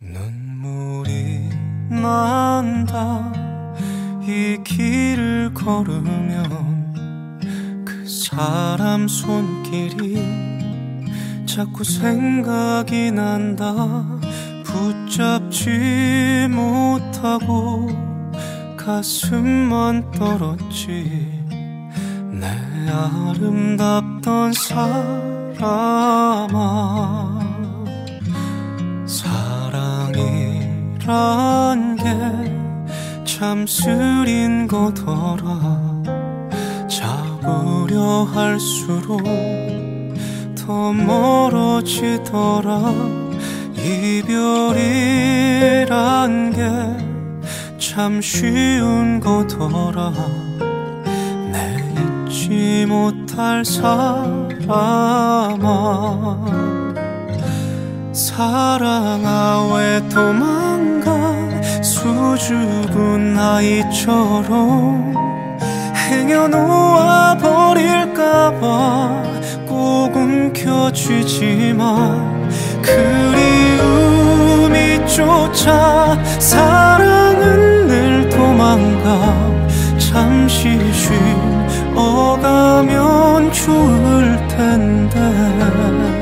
눈물이 난다. 이 길을 걸으면 그 사람 손길이 자꾸 생각이 난다. 붙잡지 못하고 가슴만 떨었지. 내 아름답던 사람아, 사랑이란 게 참 쓰린 거더라. 잡으려 할수록 더 멀어지더라. 이별이란 게 참 쉬운 거더라. 내 잊지 못할 사람아, 사랑아 왜 도망가. 수줍은 아이처럼 행여놓아 버릴까봐 꼭 움켜쥐지만 그리움이 쫓아 사랑은 늘 도망가. 잠시 쉬어가면 좋을 텐데.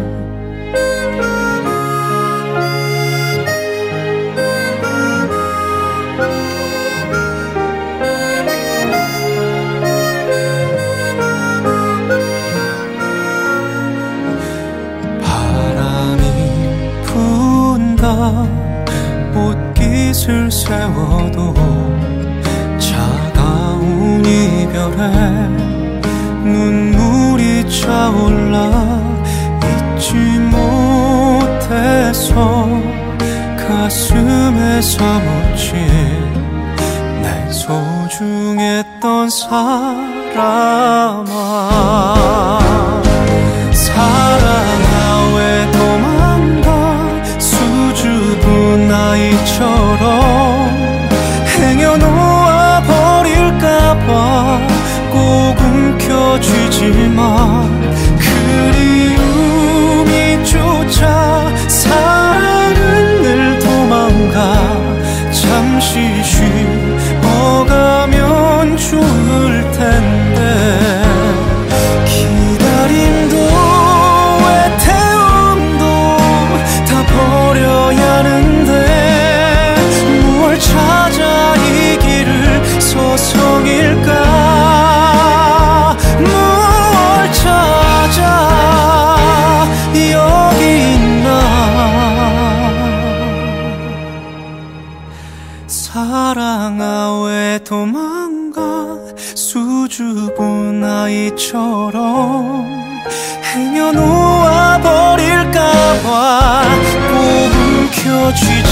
꽃깃을 세워도 차가운 이별에 눈물이 차올라. 잊지 못해서 가슴에 사무친 내 소중했던 사람아, 사랑아 왜 도망가. 수줍은 아이처럼 행여놓아 버릴까봐 꼭 움켜쥐지만 그리움이 쫓아 사랑은 늘 도망가. 잠시 쉬어가면 좋을 텐데. 기다림도 애태움도 다 버려야 하는데 무얼 찾아 이 길을 서성일까. 무얼 찾아 여기 있나. 사랑아 왜 도망가. 수줍은 아이처럼 행여놓아 버릴까봐 꼭 움켜쥐지